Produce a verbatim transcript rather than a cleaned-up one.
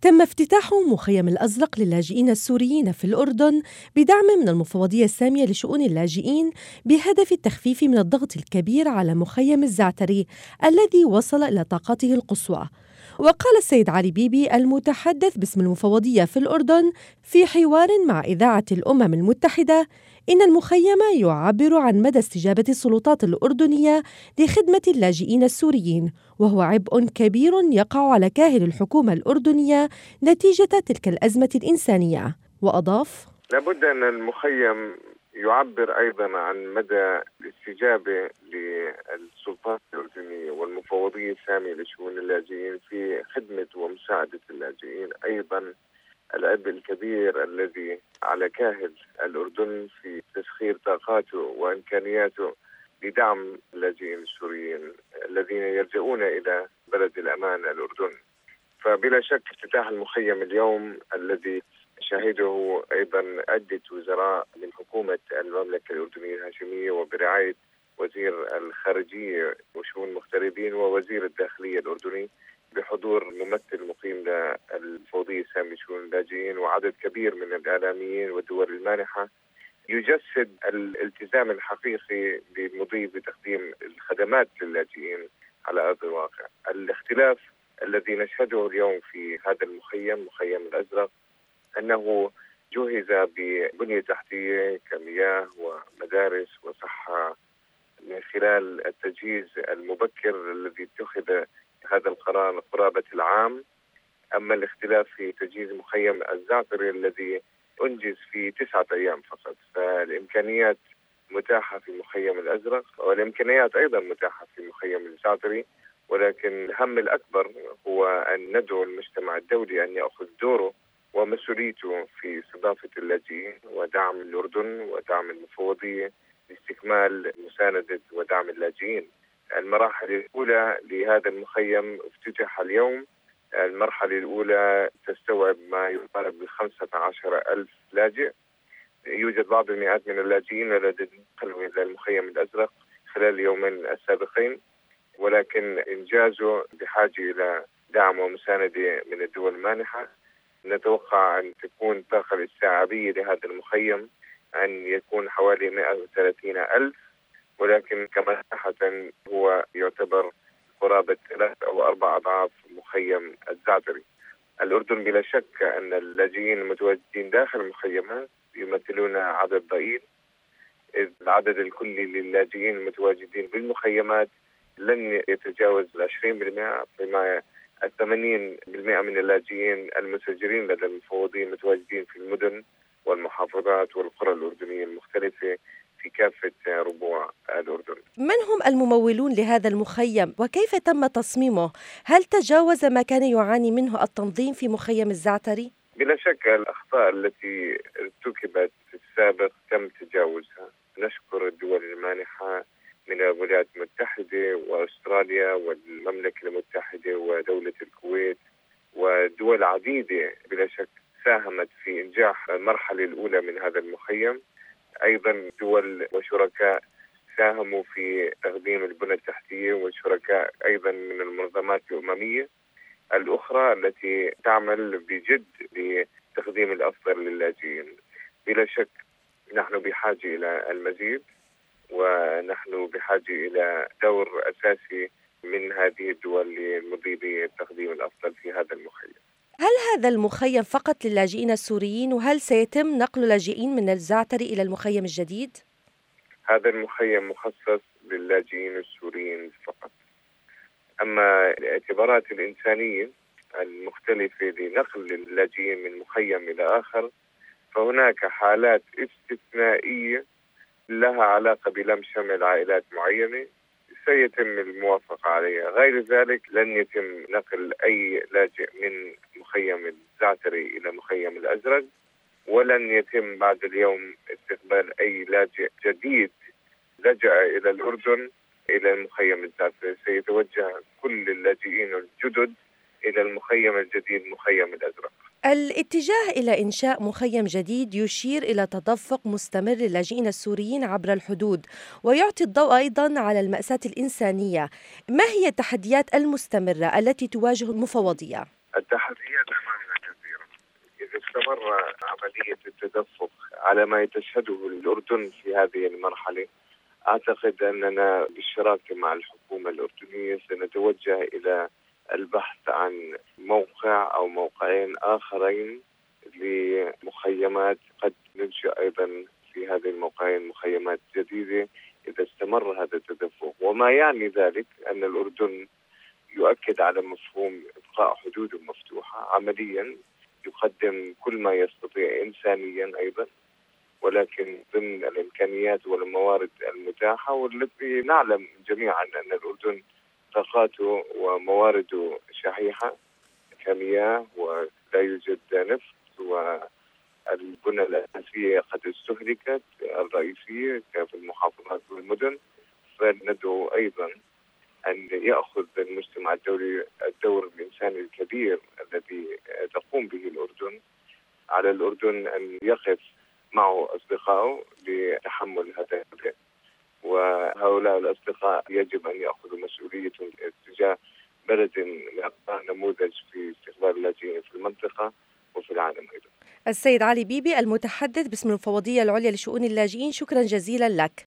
تم افتتاح مخيم الأزرق للاجئين السوريين في الأردن بدعم من المفوضية السامية لشؤون اللاجئين بهدف التخفيف من الضغط الكبير على مخيم الزعتري الذي وصل إلى طاقته القصوى. وقال السيد علي بيبي المتحدث باسم المفوضية في الأردن في حوار مع إذاعة الأمم المتحدة إن المخيم يعبر عن مدى استجابة السلطات الأردنية لخدمة اللاجئين السوريين، وهو عبء كبير يقع على كاهل الحكومة الأردنية نتيجة تلك الأزمة الإنسانية. وأضاف: لابد أن المخيم يعبر أيضا عن مدى الاستجابة للسلطات الأردنية والمفوضية السامية لشؤون اللاجئين في خدمة ومساعدة اللاجئين، أيضا العبء الكبير الذي على كاهل الأردن في تسخير طاقاته وإمكانياته لدعم اللاجئين السوريين الذين يلجؤون إلى بلد الأمان الأردن. فبلا شك افتتاح المخيم اليوم الذي شهده أيضا عدة وزراء من حكومة المملكة الأردنية الهاشمية وبرعاية وزير الخارجية وشؤون المغتربين ووزير الداخلية الأردني بحضور ممثل مقيم للمفوضية السامية لشؤون اللاجئين وعدد كبير من الإعلاميين والدول المانحة، يجسد الالتزام الحقيقي بالمضي بتقديم الخدمات للاجئين على أرض الواقع. الاختلاف الذي نشهده اليوم في هذا المخيم مخيم الأزرق أنه جهز ببنية تحتية كمياه ومدارس وصحة من خلال التجهيز المبكر الذي اتخذ هذا القرار قرابة العام. أما الاختلاف في تجهيز مخيم الزعتري الذي أنجز في تسعة أيام فقط، فالإمكانيات متاحة في مخيم الأزرق والإمكانيات أيضا متاحة في مخيم الزعتري، ولكن الهم الأكبر هو أن ندعو المجتمع الدولي أن يأخذ دوره ومسؤوليته في استضافة اللاجئين ودعم الأردن ودعم المفوضية لاستكمال مساندة ودعم اللاجئين. المراحل الأولى لهذا المخيم افتتح اليوم. المرحلة الأولى تستوعب ما يقارب بخمسة عشر ألف لاجئ. يوجد بعض المئات من اللاجئين الذين دخلوا إلى المخيم الأزرق خلال اليومين السابقين، ولكن إنجازه بحاجة إلى دعم ومساندة من الدول المانحة. نتوقع أن تكون الطاقة الاستيعابية لهذا المخيم أن يكون حوالي مئة وثلاثين ألف، ولكن كمساحة هو يعتبر قرابة ثلاث أو أربع أضعاف مخيم الزعتري. الأردن بلا شك أن اللاجئين المتواجدين داخل المخيمات يمثلون عدد ضئيل، إذ العدد الكلي للاجئين المتواجدين بالمخيمات لن يتجاوز العشرين بالمئة، بما الثمانين بالمئة من اللاجئين المسجلين لدى المفوضين متواجدين في المدن والمحافظات والقرى الأردنية المختلفة في كافة ربوع الأردن. من هم الممولون لهذا المخيم وكيف تم تصميمه؟ هل تجاوز ما كان يعاني منه التنظيم في مخيم الزعتري؟ بلا شك الأخطاء التي ارتكبت في السابق تم تجاوزها. نشكر الدول المانحة من الولايات المتحدة وأستراليا والمملكة المتحدة ودولة الكويت ودول عديدة بلا شك ساهمت في إنجاح المرحلة الأولى من هذا المخيم. أيضا دول وشركاء ساهموا في تقديم البنى التحتية، والشركاء أيضا من المنظمات الأممية الأخرى التي تعمل بجد لتقديم الأفضل للاجئين. بلا شك نحن بحاجة إلى المزيد، ونحن بحاجة إلى دور أساسي من هذه الدول للمضي بالتقديم الأفضل في هذا المخيم. هل هذا المخيم فقط للاجئين السوريين، وهل سيتم نقل لاجئين من الزعتري إلى المخيم الجديد؟ هذا المخيم مخصص للاجئين السوريين فقط. أما الاعتبارات الإنسانية المختلفة لنقل اللاجئين من مخيم إلى آخر فهناك حالات استثنائية لها علاقة بلم شمل عائلات معينة سيتم الموافقة عليها. غير ذلك لن يتم نقل أي لاجئ من مخيم الزعتري إلى مخيم الأزرق، ولن يتم بعد اليوم استقبال أي لاجئ جديد لجأ إلى الأردن إلى المخيم الزعتري. سيتوجه كل اللاجئين الجدد إلى المخيم الجديد مخيم الأزرق. الاتجاه إلى إنشاء مخيم جديد يشير إلى تدفق مستمر للاجئين السوريين عبر الحدود، ويعطي الضوء أيضا على المأساة الإنسانية. ما هي التحديات المستمرة التي تواجه المفوضية؟ التحديات أمامنا جزيرا. إذا استمر عملية التدفق على ما تشهده الأردن في هذه المرحلة، أعتقد أننا بالشراكة مع الحكومة الأردنية سنتوجه إلى البحث عن موقع أو موقعين آخرين لمخيمات، قد ننشئ أيضا في هذه الموقعين مخيمات جديدة إذا استمر هذا التدفق. وما يعني ذلك أن الأردن يؤكد على مفهوم إبقاء حدوده مفتوحة عمليا، يقدم كل ما يستطيع إنسانيا أيضا، ولكن ضمن الإمكانيات والموارد المتاحة، والتي نعلم جميعا أن الأردن طاقاته وموارده شحيحة كمياه، ولا يوجد نفط، والبنى الأساسية قد استهلكت الرئيسية في المحافظات والمدن. فندعو أيضا أن يأخذ المجتمع الدولي الدور الإنساني الكبير الذي تقوم به الأردن. على الأردن أن يقف معه أصدقائه لتحمل هذا الأذى، وهؤلاء الأصدقاء يجب أن يأخذوا مسؤوليتهم تجاه بلد نموذج في استقبال اللاجئين في المنطقة وفي العالم أيضا. السيد علي بيبي، المتحدث باسم المفوضية العليا لشؤون اللاجئين، شكرا جزيلا لك.